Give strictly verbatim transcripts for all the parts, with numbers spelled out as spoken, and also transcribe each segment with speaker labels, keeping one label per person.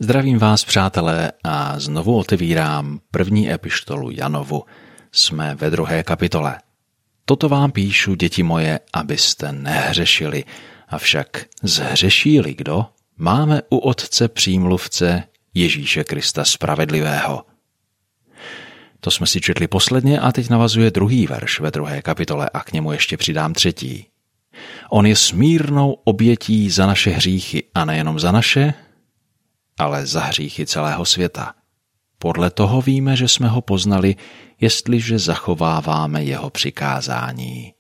Speaker 1: Zdravím vás, přátelé, a znovu otevírám první epištolu Janovu. Jsme ve druhé kapitole. Toto vám píšu, děti moje, abyste nehřešili, avšak zhřešíli kdo? Máme u Otce přímluvce Ježíše Krista spravedlivého. To jsme si četli posledně a teď navazuje druhý verš ve druhé kapitole a k němu ještě přidám třetí. On je smírnou obětí za naše hříchy a nejenom za naše, ale za hříchy celého světa. Podle toho víme, že jsme ho poznali, jestliže zachováváme jeho přikázání.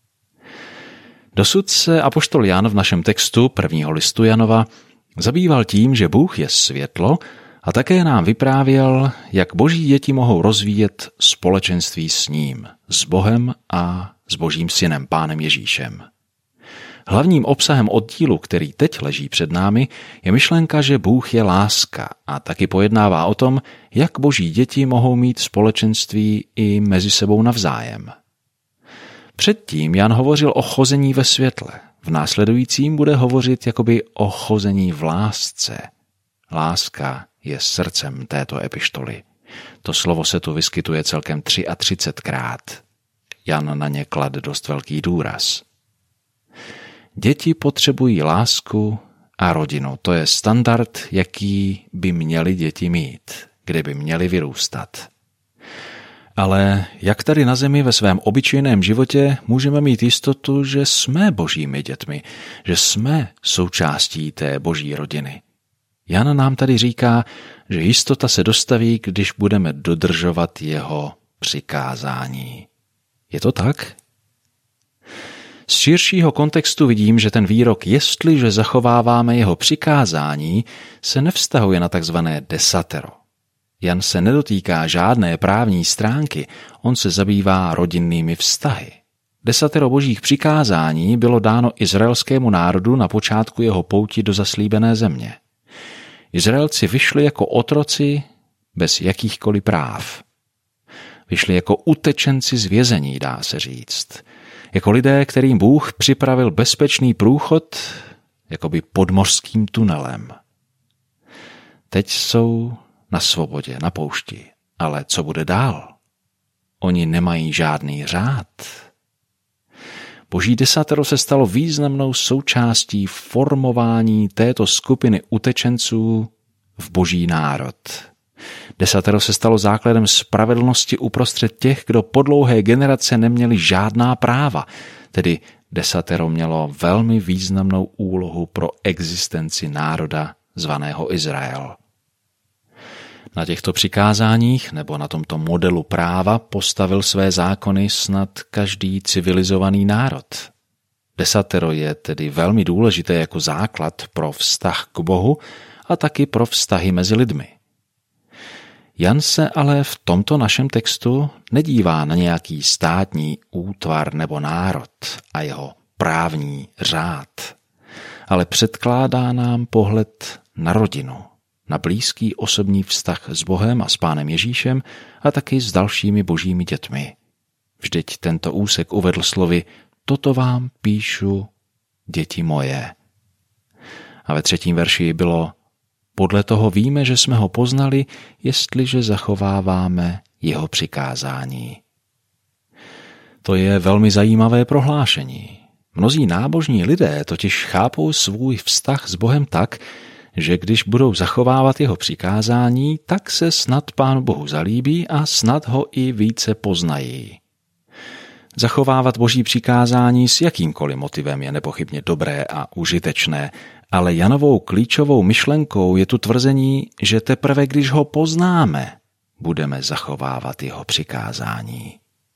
Speaker 1: Dosud se apoštol Jan v našem textu prvního listu Janova zabýval tím, že Bůh je světlo a také nám vyprávěl, jak boží děti mohou rozvíjet společenství s ním, s Bohem a s božím synem, Pánem Ježíšem. Hlavním obsahem oddílu, který teď leží před námi, je myšlenka, že Bůh je láska a taky pojednává o tom, jak boží děti mohou mít společenství i mezi sebou navzájem. Předtím Jan hovořil o chození ve světle. V následujícím bude hovořit jakoby o chození v lásce. Láska je srdcem této epištoly. To slovo se tu vyskytuje celkem třiatřicetkrát. Jan na ně klade dost velký důraz. Děti potřebují lásku a rodinu. To je standard, jaký by měly děti mít, kde by měly vyrůstat. Ale jak tady na zemi ve svém obyčejném životě můžeme mít jistotu, že jsme božími dětmi, že jsme součástí té boží rodiny? Jan nám tady říká, že jistota se dostaví, když budeme dodržovat jeho přikázání. Je to tak? Z širšího kontextu vidím, že ten výrok, jestliže zachováváme jeho přikázání, se nevztahuje na takzvané desatero. Jan se nedotýká žádné právní stránky, on se zabývá rodinnými vztahy. Desatero božích přikázání bylo dáno izraelskému národu na počátku jeho pouti do zaslíbené země. Izraelci vyšli jako otroci bez jakýchkoliv práv. Vyšli jako utečenci z vězení, dá se říct. Jako lidé, kterým Bůh připravil bezpečný průchod, jakoby podmořským tunelem. Teď jsou na svobodě, na poušti. Ale co bude dál? Oni nemají žádný řád. Boží desatero se stalo významnou součástí formování této skupiny utečenců v boží národ. Desatero se stalo základem spravedlnosti uprostřed těch, kdo po dlouhé generace neměli žádná práva, tedy desatero mělo velmi významnou úlohu pro existenci národa zvaného Izrael. Na těchto přikázáních nebo na tomto modelu práva postavil své zákony snad každý civilizovaný národ. Desatero je tedy velmi důležité jako základ pro vztah k Bohu a taky pro vztahy mezi lidmi. Jan se ale v tomto našem textu nedívá na nějaký státní útvar nebo národ a jeho právní řád, ale předkládá nám pohled na rodinu, na blízký osobní vztah s Bohem a s Pánem Ježíšem a taky s dalšími božími dětmi. Vždyť tento úsek uvedl slovy: toto vám píšu, děti moje. A ve třetím verši bylo: podle toho víme, že jsme ho poznali, jestliže zachováváme jeho přikázání. To je velmi zajímavé prohlášení. Mnozí nábožní lidé totiž chápou svůj vztah s Bohem tak, že když budou zachovávat jeho přikázání, tak se snad Pánu Bohu zalíbí a snad ho i více poznají. Zachovávat boží přikázání s jakýmkoliv motivem je nepochybně dobré a užitečné, ale Janovou klíčovou myšlenkou je tu tvrzení, že teprve když ho poznáme, budeme zachovávat jeho přikázání.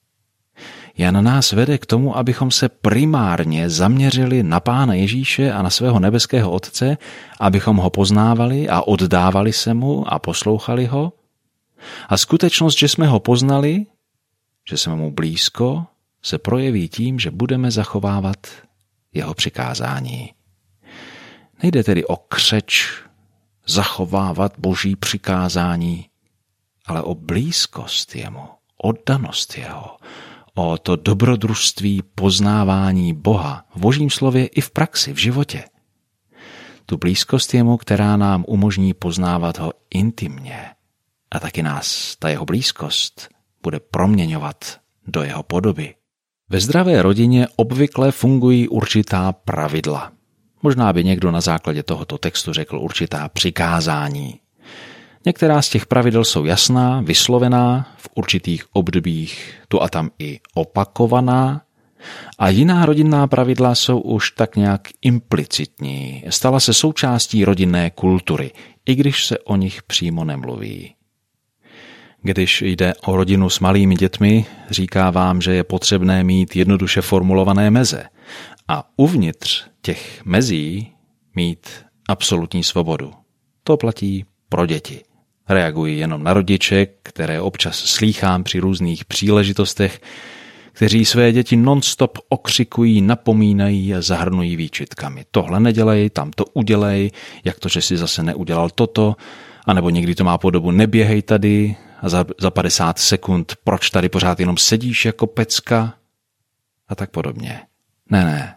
Speaker 1: Jan nás vede k tomu, abychom se primárně zaměřili na Pána Ježíše a na svého nebeského Otce, abychom ho poznávali a oddávali se mu a poslouchali ho. A skutečnost, že jsme ho poznali, že jsme mu blízko, se projeví tím, že budeme zachovávat jeho přikázání. Nejde tedy o křeč zachovávat boží přikázání, ale o blízkost jemu, oddanost jeho, o to dobrodružství poznávání Boha v božím slově i v praxi, v životě. Tu blízkost jemu, která nám umožní poznávat ho intimně. A taky nás ta jeho blízkost bude proměňovat do jeho podoby. Ve zdravé rodině obvykle fungují určitá pravidla. Možná by někdo na základě tohoto textu řekl určitá přikázání. Některá z těch pravidel jsou jasná, vyslovená, v určitých obdobích tu a tam i opakovaná, a jiná rodinná pravidla jsou už tak nějak implicitní. Stala se součástí rodinné kultury, i když se o nich přímo nemluví. Když jde o rodinu s malými dětmi, říká vám, že je potřebné mít jednoduše formulované meze a uvnitř těch mezí mít absolutní svobodu. To platí pro děti. Reaguji jenom na rodiče, které občas slýchám při různých příležitostech, kteří své děti non-stop okřikují, napomínají a zahrnují výčitkami. Tohle nedělej, tam to udělej, jak to, že si zase neudělal toto, anebo někdy to má podobu neběhej tady a za, za padesát sekund proč tady pořád jenom sedíš jako pecka a tak podobně. Ne, ne.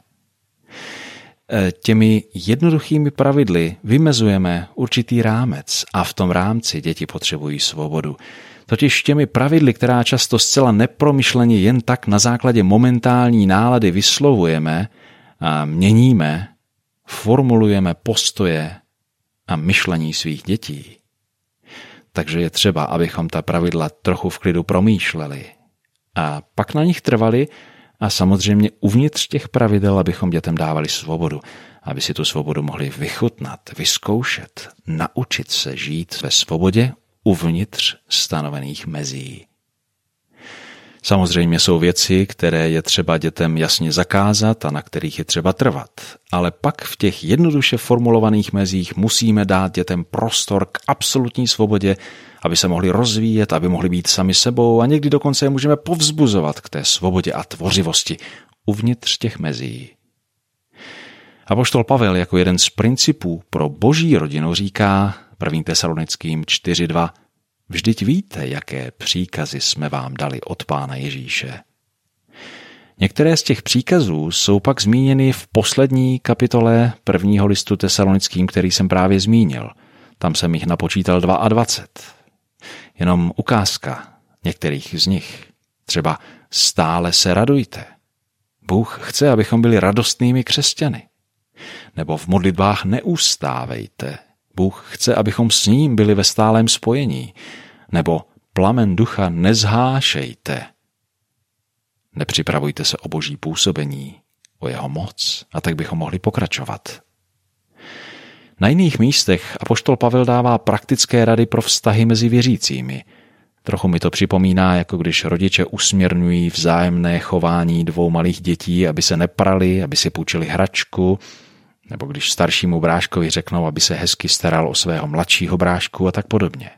Speaker 1: Těmi jednoduchými pravidly vymezujeme určitý rámec a v tom rámci děti potřebují svobodu. Totiž těmi pravidly, která často zcela nepromyšleně jen tak na základě momentální nálady vyslovujeme a měníme, formulujeme postoje a myšlení svých dětí. Takže je třeba, abychom ta pravidla trochu v klidu promýšleli a pak na nich trvali a samozřejmě uvnitř těch pravidel, abychom dětem dávali svobodu, aby si tu svobodu mohli vychutnat, vyzkoušet, naučit se žít ve svobodě uvnitř stanovených mezí. Samozřejmě jsou věci, které je třeba dětem jasně zakázat a na kterých je třeba trvat, ale pak v těch jednoduše formulovaných mezích musíme dát dětem prostor k absolutní svobodě, aby se mohli rozvíjet, aby mohli být sami sebou a někdy dokonce je můžeme povzbuzovat k té svobodě a tvořivosti uvnitř těch mezí. Apoštol Pavel jako jeden z principů pro boží rodinu říká první Tesalonickým čtyři dva: Vždyť víte, jaké příkazy jsme vám dali od Pána Ježíše. Některé z těch příkazů jsou pak zmíněny v poslední kapitole prvního listu Tesalonickým, který jsem právě zmínil. Tam jsem jich napočítal dvacet dva. Jenom ukázka některých z nich. Třeba stále se radujte. Bůh chce, abychom byli radostnými křesťany. Nebo v modlitbách neustávejte. Bůh chce, abychom s ním byli ve stálém spojení. Nebo plamen ducha nezhášejte. Nepřipravujte se o boží působení, o jeho moc, a tak bychom mohli pokračovat. Na jiných místech apoštol Pavel dává praktické rady pro vztahy mezi věřícími. Trochu mi to připomíná, jako když rodiče usměrňují vzájemné chování dvou malých dětí, aby se neprali, aby si půjčili hračku, nebo když staršímu bráškovi řeknou, aby se hezky staral o svého mladšího brášku a tak podobně.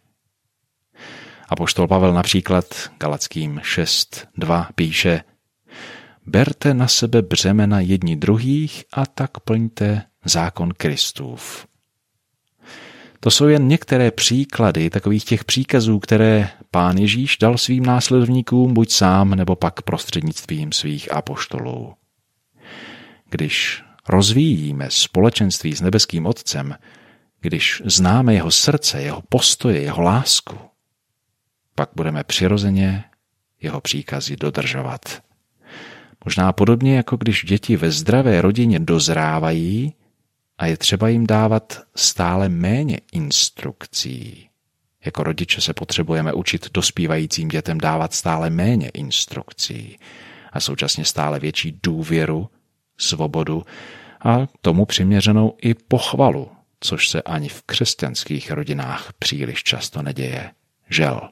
Speaker 1: Apoštol Pavel například Galackým šest dva píše: Berte na sebe břemena jedni druhých a tak plňte zákon Kristův. To jsou jen některé příklady takových těch příkazů, které Pán Ježíš dal svým následovníkům buď sám, nebo pak prostřednictvím svých apoštolů. Když rozvíjíme společenství s nebeským Otcem, když známe jeho srdce, jeho postoje, jeho lásku, pak budeme přirozeně jeho příkazy dodržovat. Možná podobně, jako když děti ve zdravé rodině dozrávají a je třeba jim dávat stále méně instrukcí. Jako rodiče se potřebujeme učit dospívajícím dětem dávat stále méně instrukcí a současně stále větší důvěru, svobodu a tomu přiměřenou i pochvalu, což se ani v křesťanských rodinách příliš často neděje. Žel.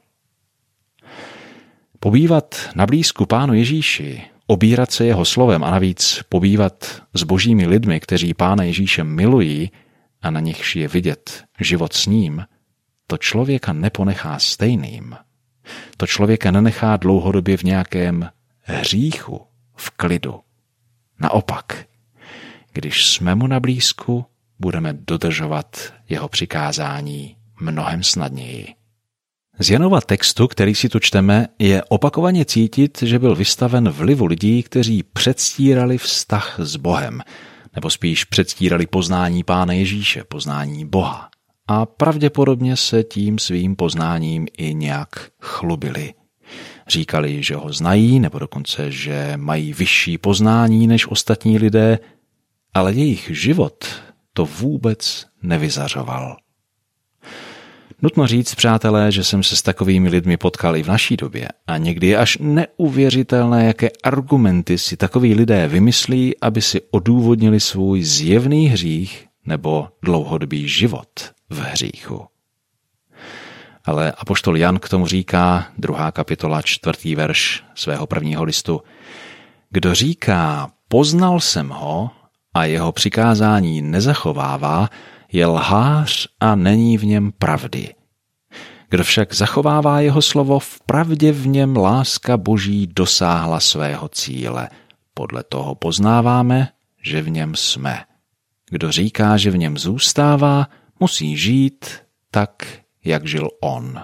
Speaker 1: Pobývat na blízku Pánu Ježíši, obírat se jeho slovem a navíc pobývat s božími lidmi, kteří Pána Ježíše milují a na nichž je vidět život s ním, to člověka neponechá stejným. To člověka nenechá dlouhodobě v nějakém hříchu, v klidu. Naopak, když jsme mu na blízku, budeme dodržovat jeho přikázání mnohem snadněji. Z Janova textu, který si tu čteme, je opakovaně cítit, že byl vystaven vlivu lidí, kteří předstírali vztah s Bohem, nebo spíš předstírali poznání Pána Ježíše, poznání Boha. A pravděpodobně se tím svým poznáním i nějak chlubili. Říkali, že ho znají, nebo dokonce, že mají vyšší poznání než ostatní lidé, ale jejich život to vůbec nevyzařoval. Nutno říct, přátelé, že jsem se s takovými lidmi potkal i v naší době a někdy je až neuvěřitelné, jaké argumenty si takoví lidé vymyslí, aby si odůvodnili svůj zjevný hřích nebo dlouhodobý život v hříchu. Ale apoštol Jan k tomu říká, druhá kapitola, čtvrtý verš svého prvního listu, kdo říká, poznal jsem ho a jeho přikázání nezachovává, je lhář a není v něm pravdy. Kdo však zachovává jeho slovo, vpravdě v něm láska Boží dosáhla svého cíle. Podle toho poznáváme, že v něm jsme. Kdo říká, že v něm zůstává, musí žít tak, jak žil on.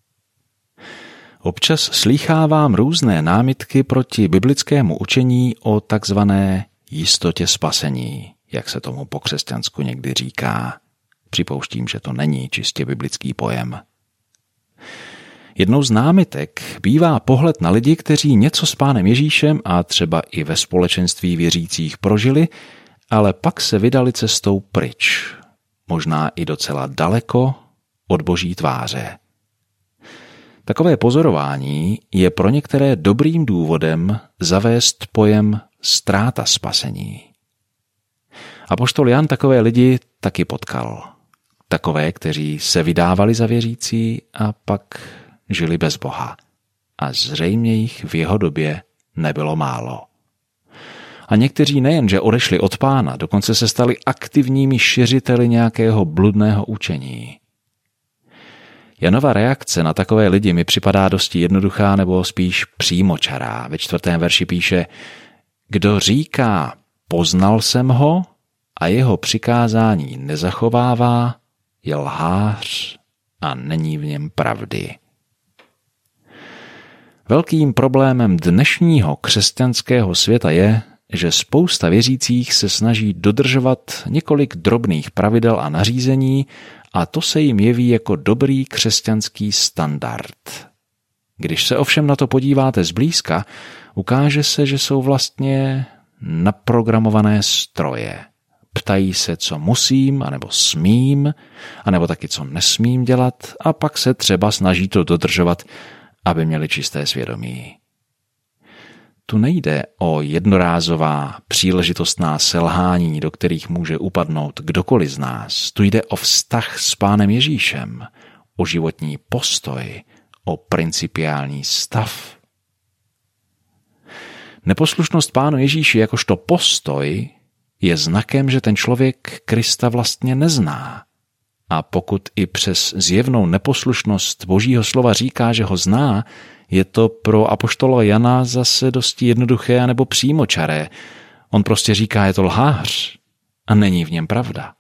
Speaker 1: Občas slýchávám různé námitky proti biblickému učení o takzvané jistotě spasení, jak se tomu po křesťansku někdy říká. Připouštím, že to není čistě biblický pojem. Jednou z námitek bývá pohled na lidi, kteří něco s Pánem Ježíšem a třeba i ve společenství věřících prožili, ale pak se vydali cestou pryč, možná i docela daleko od Boží tváře. Takové pozorování je pro některé dobrým důvodem zavést pojem ztráta spasení. Apoštol Jan takové lidi taky potkal. Takové, kteří se vydávali za věřící a pak žili bez Boha. A zřejmě jich v jeho době nebylo málo. A někteří nejenže odešli od Pána, dokonce se stali aktivními šiřiteli nějakého bludného učení. Janova reakce na takové lidi mi připadá dosti jednoduchá nebo spíš přímočará. Ve čtvrtém verši píše, kdo říká, poznal jsem ho a jeho přikázání nezachovává, je lhář a není v něm pravdy. Velkým problémem dnešního křesťanského světa je, že spousta věřících se snaží dodržovat několik drobných pravidel a nařízení a to se jim jeví jako dobrý křesťanský standard. Když se ovšem na to podíváte zblízka, ukáže se, že jsou vlastně naprogramované stroje. Ptají se, co musím, anebo smím, anebo taky, co nesmím dělat a pak se třeba snaží to dodržovat, aby měli čisté svědomí. Tu nejde o jednorázová příležitostná selhání, do kterých může upadnout kdokoliv z nás. Tu jde o vztah s Pánem Ježíšem, o životní postoj, o principiální stav. Neposlušnost Pánu Ježíši jakožto postoj je znakem, že ten člověk Krista vlastně nezná. A pokud i přes zjevnou neposlušnost Božího slova říká, že ho zná, je to pro apoštola Jana zase dosti jednoduché nebo přímočaré. On prostě říká, je to lhář a není v něm pravda.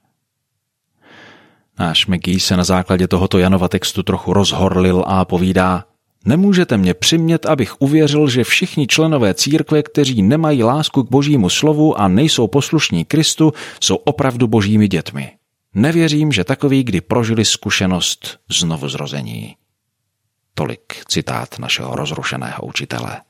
Speaker 1: Náš McGee se na základě tohoto Janova textu trochu rozhorlil a povídá, nemůžete mě přimět, abych uvěřil, že všichni členové církve, kteří nemají lásku k Božímu slovu a nejsou poslušní Kristu, jsou opravdu Božími dětmi. Nevěřím, že takoví kdy prožili zkušenost znovuzrození. Tolik citát našeho rozrušeného učitele.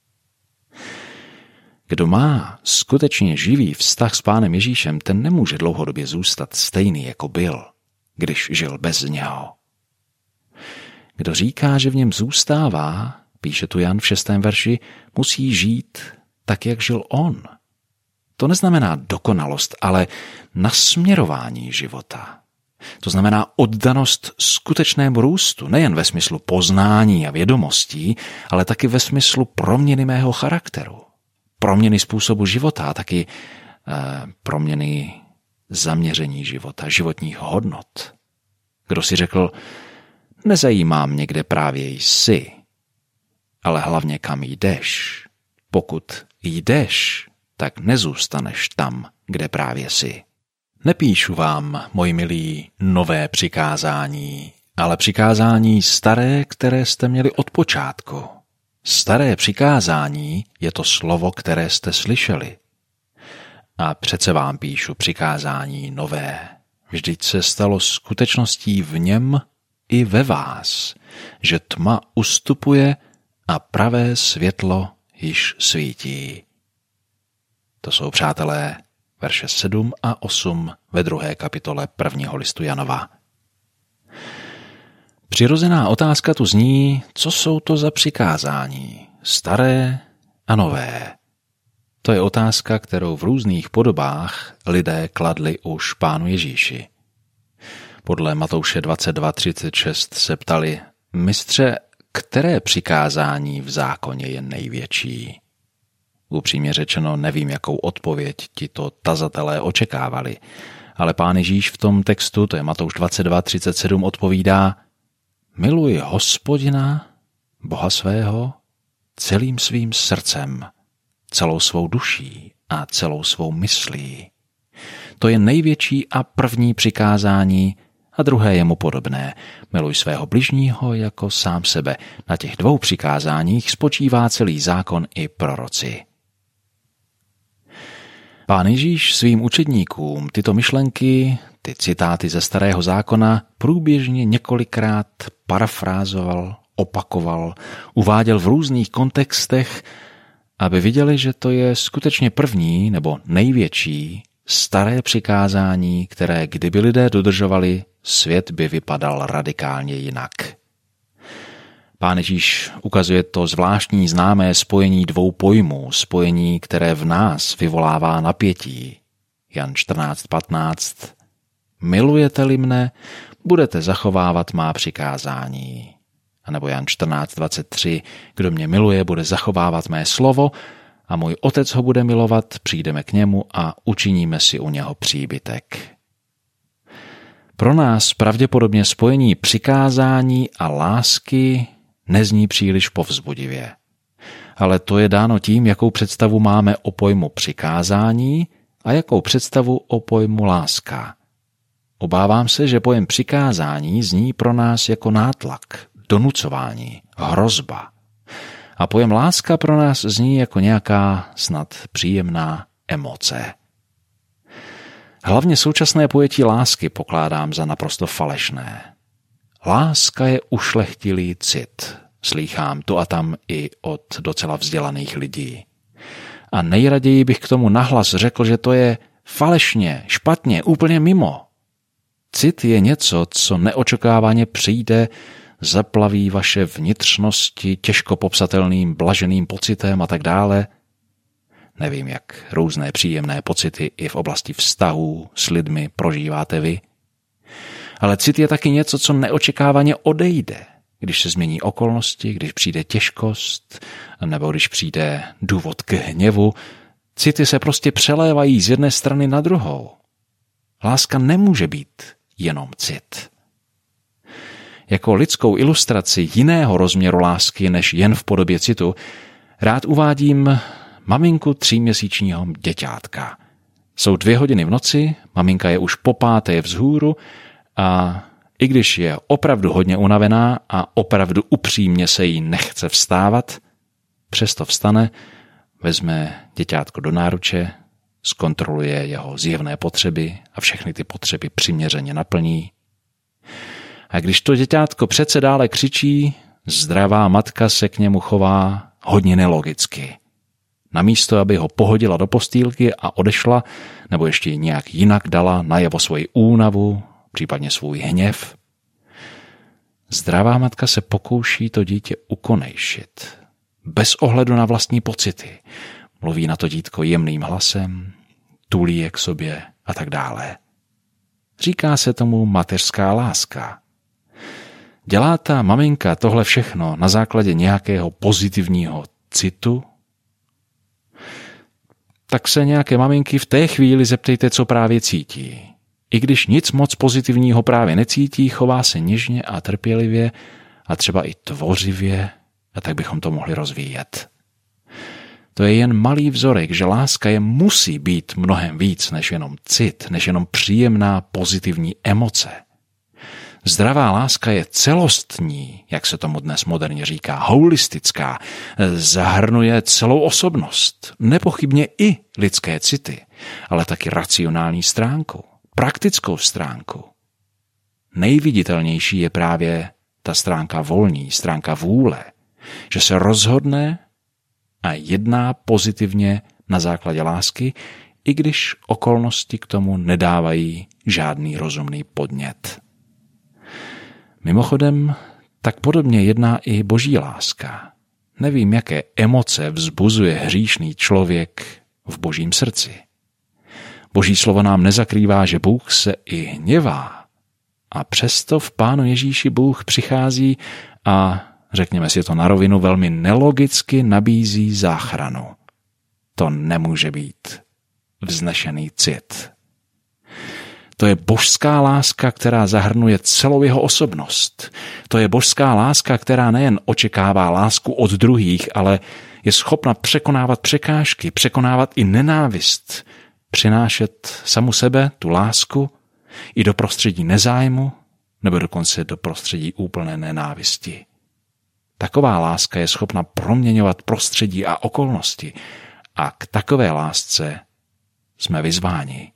Speaker 1: Kdo má skutečně živý vztah s Pánem Ježíšem, ten nemůže dlouhodobě zůstat stejný, jako byl, když žil bez něho. Kdo říká, že v něm zůstává, píše tu Jan v šestém verši, musí žít tak, jak žil on. To neznamená dokonalost, ale nasměrování života. To znamená oddanost skutečnému růstu, nejen ve smyslu poznání a vědomostí, ale taky ve smyslu proměny mého charakteru, proměny způsobu života a taky eh, proměny zaměření života, životních hodnot. Kdo si řekl, nezajímá mě, kde právě jsi, ale hlavně kam jdeš. Pokud jdeš, tak nezůstaneš tam, kde právě jsi. Nepíšu vám, moji milí, nové přikázání, ale přikázání staré, které jste měli od počátku. Staré přikázání je to slovo, které jste slyšeli. A přece vám píšu přikázání nové. Vždyť se stalo skutečností v něm i ve vás, že tma ustupuje a pravé světlo již svítí. To jsou, přátelé, verše sedm a osm ve druhé kapitole prvního listu Janova. Přirozená otázka tu zní, co jsou to za přikázání, staré a nové. To je otázka, kterou v různých podobách lidé kladli už Pánu Ježíši. Podle Matouše dvacet dva třicet šest se ptali, mistře, které přikázání v zákoně je největší? Upřímně řečeno, nevím, jakou odpověď tito tazatelé očekávali, ale Pán Ježíš v tom textu, to je Matouš dvacet dva třicet sedm, odpovídá, miluj Hospodina, Boha svého, celým svým srdcem, celou svou duší a celou svou myslí. To je největší a první přikázání a druhé je mu podobné. Miluj svého bližního jako sám sebe. Na těch dvou přikázáních spočívá celý zákon i proroci. Pán Ježíš svým učedníkům tyto myšlenky, ty citáty ze Starého zákona průběžně několikrát parafrázoval, opakoval, uváděl v různých kontextech, aby viděli, že to je skutečně první nebo největší staré přikázání, které kdyby lidé dodržovali, svět by vypadal radikálně jinak. Pán Ježíš ukazuje to zvláštní známé spojení dvou pojmů, spojení, které v nás vyvolává napětí. Jan čtrnáct patnáct. Milujete-li mne, budete zachovávat má přikázání. A nebo Jan čtrnáct dvacet tři. Kdo mě miluje, bude zachovávat mé slovo a můj otec ho bude milovat, přijdeme k němu a učiníme si u něho příbytek. Pro nás pravděpodobně spojení přikázání a lásky nezní příliš povzbudivě. Ale to je dáno tím, jakou představu máme o pojmu přikázání a jakou představu o pojmu láska. Obávám se, že pojem přikázání zní pro nás jako nátlak, donucování, hrozba. A pojem láska pro nás zní jako nějaká snad příjemná emoce. Hlavně současné pojetí lásky pokládám za naprosto falešné. Láska je ušlechtilý cit. Slýchám tu a tam i od docela vzdělaných lidí. A nejraději bych k tomu nahlas řekl, že to je falešně, špatně, úplně mimo. Cit je něco, co neočekávaně přijde, zaplaví vaše vnitřnosti těžko popsatelným blaženým pocitem a tak dále. Nevím, jak různé příjemné pocity i v oblasti vztahů s lidmi prožíváte vy. Ale cit je taky něco, co neočekávaně odejde, když se změní okolnosti, když přijde těžkost, nebo když přijde důvod k hněvu. City se prostě přelévají z jedné strany na druhou. Láska nemůže být jenom cit. Jako lidskou ilustraci jiného rozměru lásky než jen v podobě citu rád uvádím maminku tříměsíčního děťátka. Jsou dvě hodiny v noci, maminka je už po páté vzhůru a i když je opravdu hodně unavená a opravdu upřímně se jí nechce vstávat, přesto vstane, vezme děťátko do náruče, zkontroluje jeho zjevné potřeby a všechny ty potřeby přiměřeně naplní. A když to děťátko přece dále křičí, zdravá matka se k němu chová hodně nelogicky. Namísto, aby ho pohodila do postýlky a odešla, nebo ještě nějak jinak dala najevo svoji únavu, případně svůj hněv, zdravá matka se pokouší to dítě ukonejšit, bez ohledu na vlastní pocity. Mluví na to dítko jemným hlasem, tulí je k sobě a tak dále. Říká se tomu mateřská láska. Dělá ta maminka tohle všechno na základě nějakého pozitivního citu? Tak se nějaké maminky v té chvíli zeptejte, co právě cítí. I když nic moc pozitivního právě necítí, chová se něžně a trpělivě a třeba i tvořivě, a tak bychom to mohli rozvíjet. To je jen malý vzorek, že láska je musí být mnohem víc než jenom cit, než jenom příjemná pozitivní emoce. Zdravá láska je celostní, jak se tomu dnes moderně říká, holistická, zahrnuje celou osobnost, nepochybně i lidské city, ale taky racionální stránku, praktickou stránku. Nejviditelnější je právě ta stránka volní, stránka vůle, že se rozhodne a jedná pozitivně na základě lásky, i když okolnosti k tomu nedávají žádný rozumný podnět. Mimochodem, tak podobně jedná i boží láska. Nevím, jaké emoce vzbuzuje hříšný člověk v božím srdci. Boží slovo nám nezakrývá, že Bůh se i hněvá. A přesto v Pánu Ježíši Bůh přichází a, řekněme si to na rovinu, velmi nelogicky nabízí záchranu. To nemůže být vznešený cit. To je božská láska, která zahrnuje celou jeho osobnost. To je božská láska, která nejen očekává lásku od druhých, ale je schopna překonávat překážky, překonávat i nenávist, přinášet samu sebe, tu lásku, i do prostředí nezájmu, nebo dokonce do prostředí úplné nenávisti. Taková láska je schopna proměňovat prostředí a okolnosti a k takové lásce jsme vyzváni.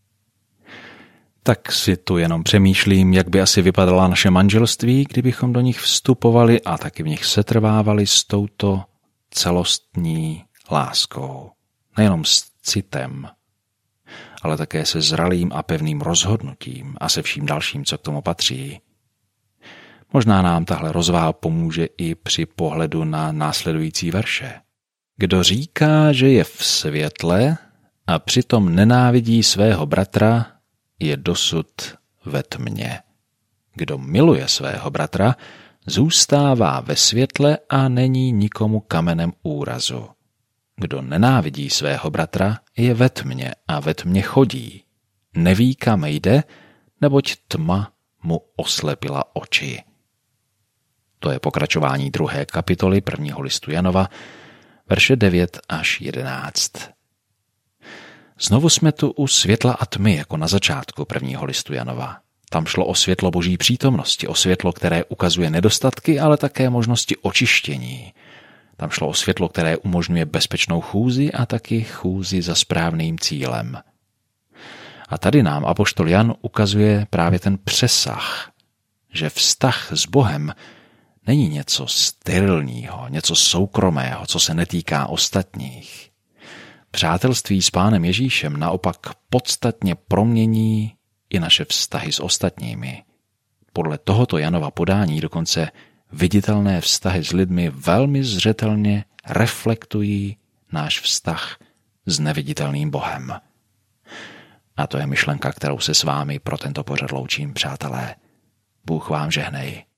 Speaker 1: Tak si tu jenom přemýšlím, jak by asi vypadala naše manželství, kdybychom do nich vstupovali a taky v nich setrvávali s touto celostní láskou. Nejenom s citem, ale také se zralým a pevným rozhodnutím a se vším dalším, co k tomu patří. Možná nám tahle rozvaha pomůže i při pohledu na následující verše. Kdo říká, že je v světle a přitom nenávidí svého bratra, je dosud ve tmě. Kdo miluje svého bratra, zůstává ve světle a není nikomu kamenem úrazu. Kdo nenávidí svého bratra, je ve tmě a ve tmě chodí. Neví, kam jde, neboť tma mu oslepila oči. To je pokračování druhé kapitoly prvního listu Janova, verše devět až jedenáct. Znovu jsme tu u světla a tmy, jako na začátku prvního listu Janova. Tam šlo o světlo boží přítomnosti, o světlo, které ukazuje nedostatky, ale také možnosti očištění. Tam šlo o světlo, které umožňuje bezpečnou chůzi a taky chůzi za správným cílem. A tady nám apoštol Jan ukazuje právě ten přesah, že vztah s Bohem není něco sterilního, něco soukromého, co se netýká ostatních. Přátelství s Pánem Ježíšem naopak podstatně promění i naše vztahy s ostatními. Podle tohoto Janova podání dokonce viditelné vztahy s lidmi velmi zřetelně reflektují náš vztah s neviditelným Bohem. A to je myšlenka, kterou se s vámi pro tento pořad loučím, přátelé. Bůh vám žehnej.